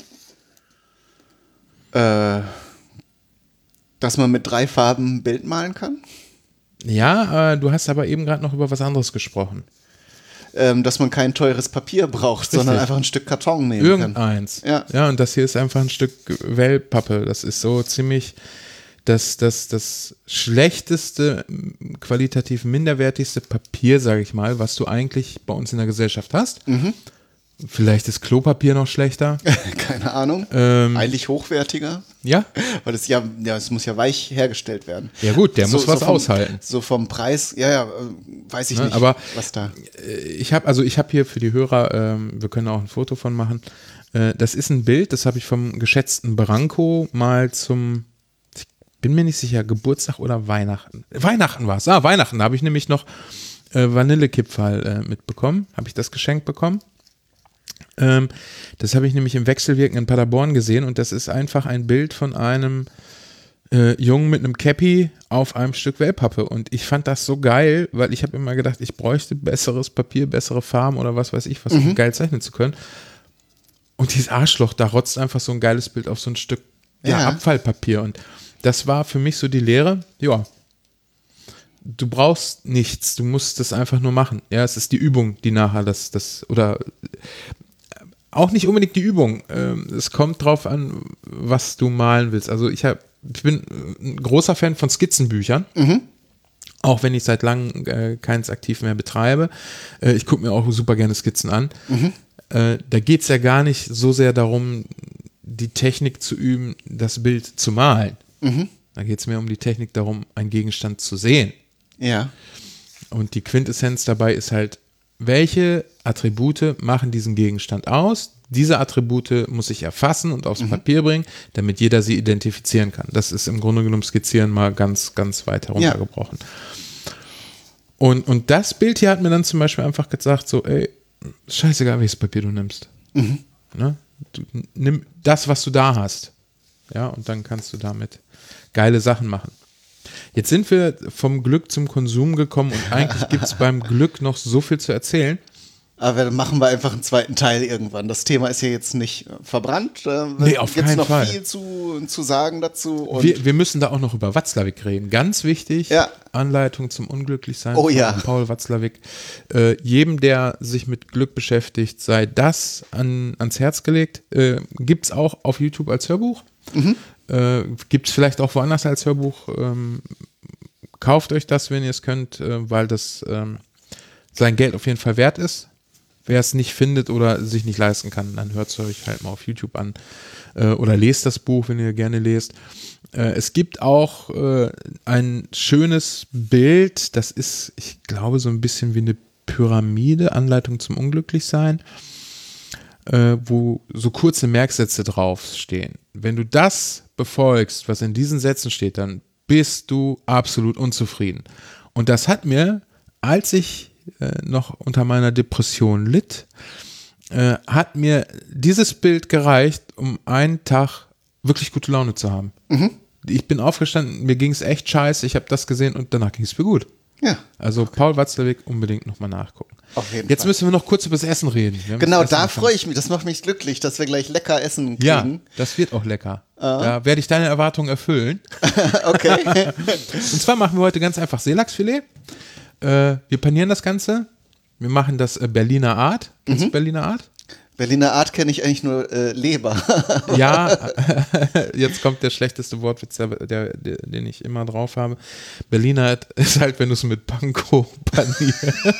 Dass man mit 3 Farben ein Bild malen kann? Ja, du hast aber eben gerade noch über was anderes gesprochen. Dass man kein teures Papier braucht, sondern einfach ein Stück Karton nehmen kann. Ja, und das hier ist einfach ein Stück Wellpappe. Das ist so ziemlich das schlechteste, qualitativ minderwertigste Papier, sage ich mal, was du eigentlich bei uns in der Gesellschaft hast. Vielleicht ist Klopapier noch schlechter. Keine Ahnung. Eigentlich hochwertiger. Ja? Weil es muss ja weich hergestellt werden. Ja gut, der muss was aushalten. So vom Preis, weiß ich nicht, aber was da. Ich habe hier für die Hörer, wir können auch ein Foto von machen. Das ist ein Bild, das habe ich vom geschätzten Branko mal zum, ich bin mir nicht sicher, Geburtstag oder Weihnachten. Weihnachten war es. Weihnachten, da habe ich nämlich noch Vanillekipferl mitbekommen, habe ich das geschenkt bekommen. Das habe ich nämlich im Wechselwirken in Paderborn gesehen und das ist einfach ein Bild von einem Jungen mit einem Cappy auf einem Stück Wellpappe und ich fand das so geil, weil ich habe immer gedacht, ich bräuchte besseres Papier, bessere Farben oder was weiß ich, was um geil zeichnen zu können. Und dieses Arschloch, da rotzt einfach so ein geiles Bild auf so ein Stück Abfallpapier und das war für mich so die Lehre, du brauchst nichts, du musst das einfach nur machen. Ja, es ist die Übung, die nachher oder auch nicht unbedingt die Übung. Es kommt drauf an, was du malen willst. Also ich bin ein großer Fan von Skizzenbüchern. Auch wenn ich seit langem keins aktiv mehr betreibe. Ich gucke mir auch super gerne Skizzen an. Da geht es ja gar nicht so sehr darum, die Technik zu üben, das Bild zu malen. Da geht es mehr um die Technik darum, einen Gegenstand zu sehen. Ja. Und die Quintessenz dabei ist halt, welche Attribute machen diesen Gegenstand aus? Diese Attribute muss ich erfassen und aufs Papier bringen, damit jeder sie identifizieren kann. Das ist im Grunde genommen Skizzieren mal ganz, ganz weit heruntergebrochen. Und das Bild hier hat mir dann zum Beispiel einfach gesagt, so, ey, scheißegal, welches Papier du nimmst. Ne? Du nimm das, was du da hast. Ja, und dann kannst du damit geile Sachen machen. Jetzt sind wir vom Glück zum Konsum gekommen und eigentlich gibt es beim Glück noch so viel zu erzählen. Aber dann machen wir einfach einen zweiten Teil irgendwann. Das Thema ist ja jetzt nicht verbrannt. Nee, auf keinen Fall. Jetzt noch viel zu sagen dazu. Und wir müssen da auch noch über Watzlawick reden. Ganz wichtig, Anleitung zum Unglücklichsein von Paul Watzlawick. Jedem, der sich mit Glück beschäftigt, sei das ans Herz gelegt. Gibt es auch auf YouTube als Hörbuch. Gibt es vielleicht auch woanders als Hörbuch. Kauft euch das, wenn ihr es könnt, weil das sein Geld auf jeden Fall wert ist. Wer es nicht findet oder sich nicht leisten kann, dann hört es euch halt mal auf YouTube an oder lest das Buch, wenn ihr gerne lest. Es gibt auch ein schönes Bild, das ist, ich glaube, so ein bisschen wie eine Pyramide, Anleitung zum Unglücklichsein, wo so kurze Merksätze draufstehen. Wenn du das befolgst, was in diesen Sätzen steht, dann bist du absolut unzufrieden. Und das hat mir, als ich noch unter meiner Depression litt, hat mir dieses Bild gereicht, um einen Tag wirklich gute Laune zu haben. Ich bin aufgestanden, mir ging es echt scheiße, ich habe das gesehen und danach ging es mir gut. Ja. Also Paul Watzlawick unbedingt nochmal nachgucken. Auf jeden Jetzt Fall. müssen wir noch kurz über das Essen reden. Genau, da freue ich mich. Das macht mich glücklich, dass wir gleich lecker essen kriegen. Ja, das wird auch lecker. Da werde ich deine Erwartungen erfüllen. Okay. Und zwar machen wir heute ganz einfach Seelachsfilet. Wir panieren das Ganze. Wir machen das Berliner Art. Kennst du Berliner Art? Berliner Art kenne ich eigentlich nur Leber. Ja, jetzt kommt der schlechteste Wortwitz, den ich immer drauf habe. Berliner Art ist halt, wenn du es mit Panko panierst.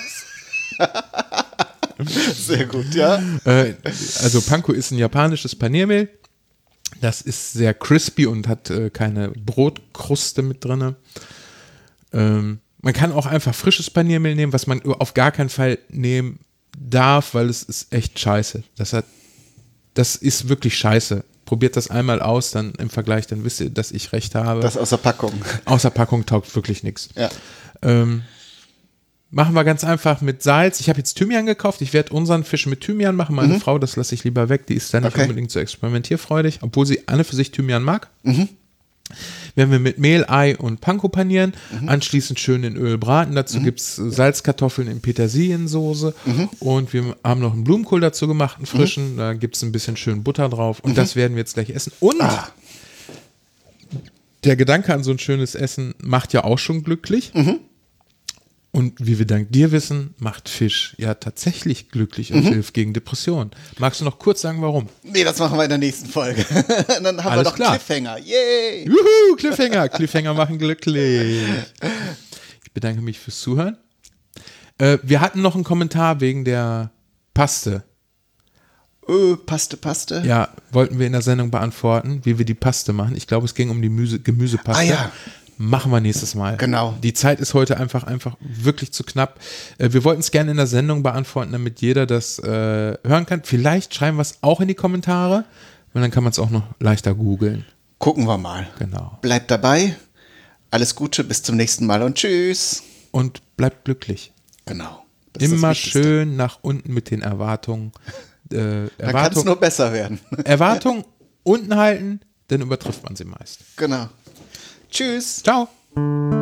Sehr gut, ja. Also Panko ist ein japanisches Paniermehl. Das ist sehr crispy und hat keine Brotkruste mit drin. Man kann auch einfach frisches Paniermehl nehmen, was man auf gar keinen Fall nehmen darf, weil es ist echt scheiße. Das ist wirklich scheiße. Probiert das einmal aus, dann im Vergleich, dann wisst ihr, dass ich recht habe. Das aus der Packung. Aus der Packung taugt wirklich nichts. Ja. Machen wir ganz einfach mit Salz. Ich habe jetzt Thymian gekauft. Ich werde unseren Fisch mit Thymian machen. Meine Frau, das lasse ich lieber weg. Die ist dann nicht unbedingt so experimentierfreudig, obwohl sie an und für sich Thymian mag. Werden wir mit Mehl, Ei und Panko panieren. Anschließend schön in Öl braten. Dazu gibt es Salzkartoffeln in Petersiliensoße. Und wir haben noch einen Blumenkohl dazu gemacht, einen frischen. Da gibt es ein bisschen schön Butter drauf. Und das werden wir jetzt gleich essen. Und der Gedanke an so ein schönes Essen macht ja auch schon glücklich. Und wie wir dank dir wissen, macht Fisch ja tatsächlich glücklich und hilft gegen Depressionen. Magst du noch kurz sagen, warum? Nee, das machen wir in der nächsten Folge. Dann haben Alles wir doch klar. Cliffhanger. Yay! Juhu, Cliffhanger. Cliffhanger machen glücklich. Ich bedanke mich fürs Zuhören. Wir hatten noch einen Kommentar wegen der Paste. Paste. Ja, wollten wir in der Sendung beantworten, wie wir die Paste machen. Ich glaube, es ging um die Gemüsepaste. Ah ja. Machen wir nächstes Mal. Genau. Die Zeit ist heute einfach wirklich zu knapp. Wir wollten es gerne in der Sendung beantworten, damit jeder das hören kann. Vielleicht schreiben wir es auch in die Kommentare, und dann kann man es auch noch leichter googeln. Gucken wir mal. Genau. Bleibt dabei. Alles Gute, bis zum nächsten Mal und tschüss. Und bleibt glücklich. Genau. Das ist Immer das Wichtigste. schön nach unten mit den Erwartungen. Dann kann es nur besser werden. Erwartung unten halten, dann übertrifft man sie meist. Genau. Tschüss. Ciao.